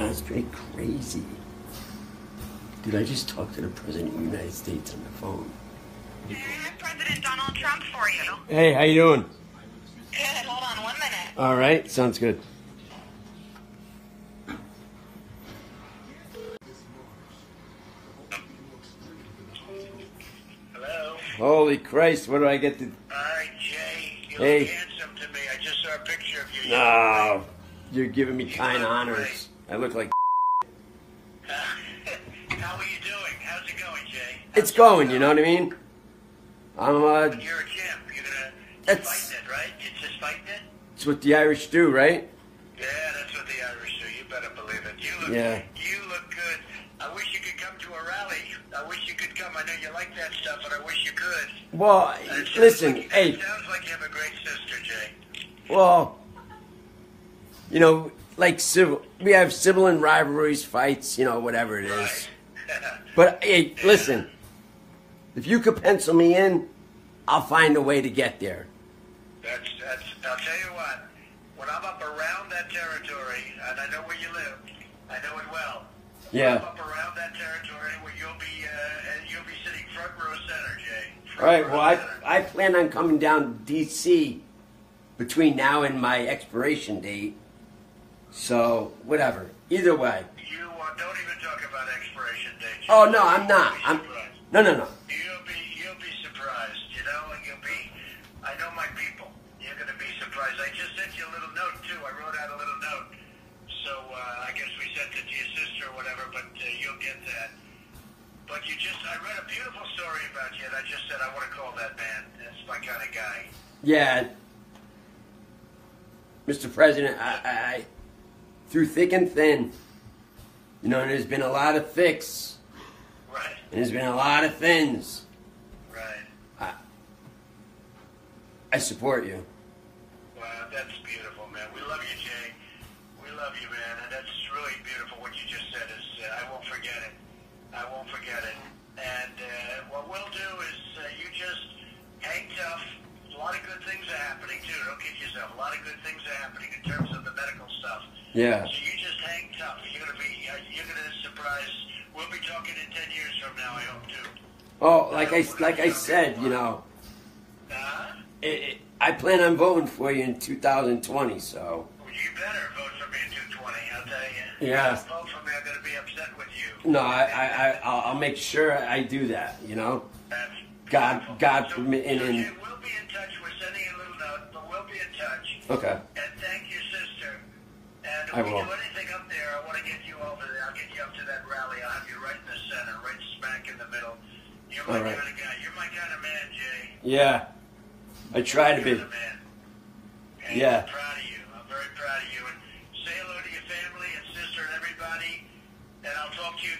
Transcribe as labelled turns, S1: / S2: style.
S1: That's pretty crazy. Dude, I just talked to the President of the United States on the phone.
S2: President Donald Trump for you.
S1: Hey, how you doing?
S2: Good, hold on 1 minute.
S1: All right, sounds good.
S3: Hello?
S1: Holy Christ, what do I get to...
S3: Alright, Jay, you
S1: Hey.
S3: look handsome to me. I just saw a picture of you.
S1: No, you're giving me kind honors. I look like...
S3: How are you doing? How's it going, Jay?
S1: It's going, you know what I mean? I'm,
S3: You're a champ. You're
S1: That's-
S3: fighting it, right? You're just fighting it?
S1: it's what the Irish do, right?
S3: Yeah, that's what the Irish do. You better believe it. You look good. I wish you could come to a rally. I wish you could come. I know you like that stuff, but I wish you could.
S1: Well,
S3: It sounds
S1: listen,
S3: like,
S1: hey,
S3: It sounds like you have a great sister, Jay.
S1: well, you know, like civil, we have sibling rivalries, fights, you know, whatever it is.
S3: Right.
S1: But hey, listen, if you could pencil me in, I'll find a way to get there.
S3: I'll tell you what, when I'm up around that territory, and I know where you live, I know it well.
S1: Yeah.
S3: I'm up around that territory where you'll be sitting front row center, Jay.
S1: All right,
S3: Front
S1: well,
S3: row center.
S1: I plan on coming down to D.C. between now and my expiration date. So, whatever. Either way.
S3: You don't even talk about expiration dates.
S1: Oh, no, I'm not.
S3: You'll
S1: I'm
S3: be surprised.
S1: No.
S3: You'll be surprised, you know, and I know my people. You're going to be surprised. I just sent you a little note, too. I wrote out a little note. So, I guess we sent it to your sister or whatever, but you'll get that. But I read a beautiful story about you, and I just said, I want to call that man. That's my kind of guy.
S1: Yeah. Mr. President, I through thick and thin, you know, there's been a lot of thicks,
S3: Right,
S1: and there's been a lot of thins.
S3: right.
S1: I support you.
S3: Wow, that's beautiful, man. We love you, Jay. We love you, man, and that's really beautiful. What you just said is, I won't forget it. I won't forget it. And what we'll do is, you just hang tough. A lot of good things are happening too. Don't kid yourself. A lot of good things are happening in terms of the medical stuff.
S1: Yeah.
S3: So you just hang tough. You're gonna surprise. We'll be talking in 10 years from now. I hope too.
S1: Oh, like I said, you know, I plan on voting for you in 2020. So.
S3: You better vote for me in 220. I'll tell you.
S1: Yeah.
S3: If you don't vote for me, I'm gonna be upset with you.
S1: No, I'll make sure I do that. You know.
S3: That's
S1: God
S3: beautiful.
S1: permitting.
S3: So
S1: And
S3: we'll be in touch. We're sending you a little note, but we'll be in touch.
S1: okay.
S3: And thank your sister. And if
S1: I
S3: we
S1: will.
S3: do anything up there, I want to get you over there. I'll get you up to that rally. I'll have you right in the center, right smack in the middle. You're my
S1: All right.
S3: kind of guy. You're my kind of man, Jay.
S1: Yeah. I try to
S3: You're
S1: be.
S3: the man. And
S1: Yeah.
S3: I'm proud of you. I'm very proud of you. And say hello to your family and sister and everybody. And I'll talk to you